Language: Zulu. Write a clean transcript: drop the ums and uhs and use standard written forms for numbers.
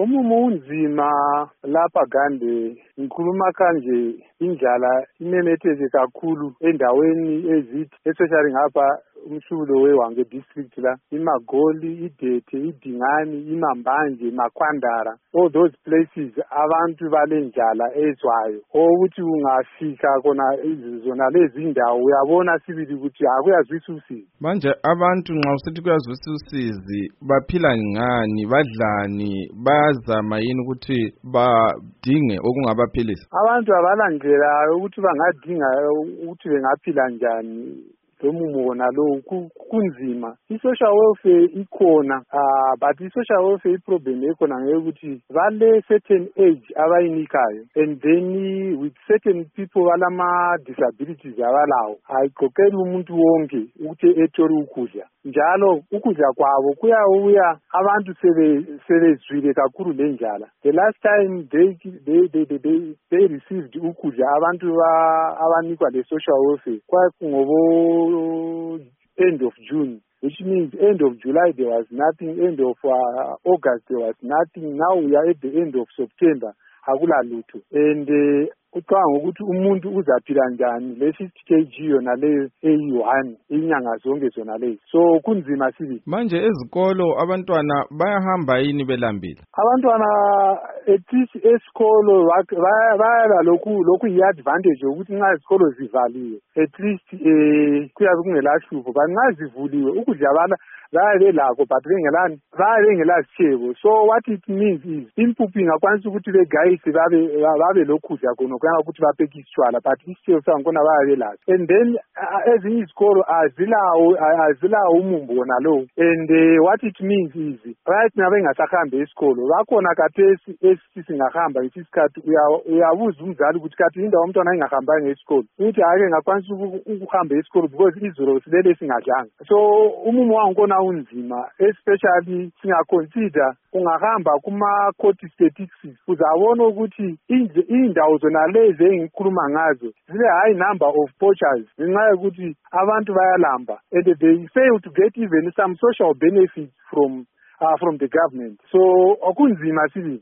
umumo unzima lapha Gande ngikhuluma kanje indlala imemetheke kakhulu endaweni ezithi especially ngapha umhlulo weWange district la iMagoli, iDethe, iDingani, iMambanje, Makwandara, all those places abantu balenjala ezwayo ukuthi ungafika kona izona lezi indawo uyabona sibili ukuthi akuyazwisa usizi. Manje abantu nxa usithi kuyazwisa usizi baphila ngani, badlani, bazama yini ukuthi badinge okungabaphilisa? Abantu abalandlela ukuthi bangadinga ukuthi bengaphila njani lomumo nalo kunzima. I-social welfare ikhona but i-social welfare i-problem ekhona ngekuthi vale certain age abayinikayo and then with certain people balama disabilities abalawo ayiqoqeli umuntu wonke ukuthi ethole ukudla njalo ukudla kwabo kuyawuya abantu sebezwile kakhulu lenjala. The last time they received ukudla abantu abanikwa le social welfare kwakungobo end of June, which means end of July there was nothing, end of August there was nothing. Now we are at the end of September, akula lutho. And ucanga ukuthi umuntu uzaphila njani le 50 kg yona le eyi1 inyanga zonke zona lezi. So kunzima sibi. Manje ezikolo abantwana bayahamba yini belambile? Abantwana ethi esikolo baya lokhu i-advantage ukuthi nxa izikolo zivaliwe at least kuyabe kungelahlupho but nxa zivuliwe ukudla belakho but bengelasitshebo. So what it means is impuphu ingakwanisa ukuthi begayise babe lokudla khona kuyanga ukuthi bapheke isitshwala but isitshebo sankhona belaso. And then ezinye izikolo azilawo umumbo wona lo. And what it means is right now bengasahambi esikolo bakhona kathesi singahamba isikhathi uyabuza umzali ukuthi kathi indawo umntwana engahambanga esikolo ukuthi ake ngakwanisa ukuhamba esikolo because izolo silele singadlanga. So umumo wankhona unzima especially singaconsider ungahamba kuma-court statistics uzabona ukuthi indawo zona lezi engikhuluma ngazo zile high number of poachers ngenxa yokuthi abantu bayalamba and they fail to get even some social benefits from the government. So okunzima sibi.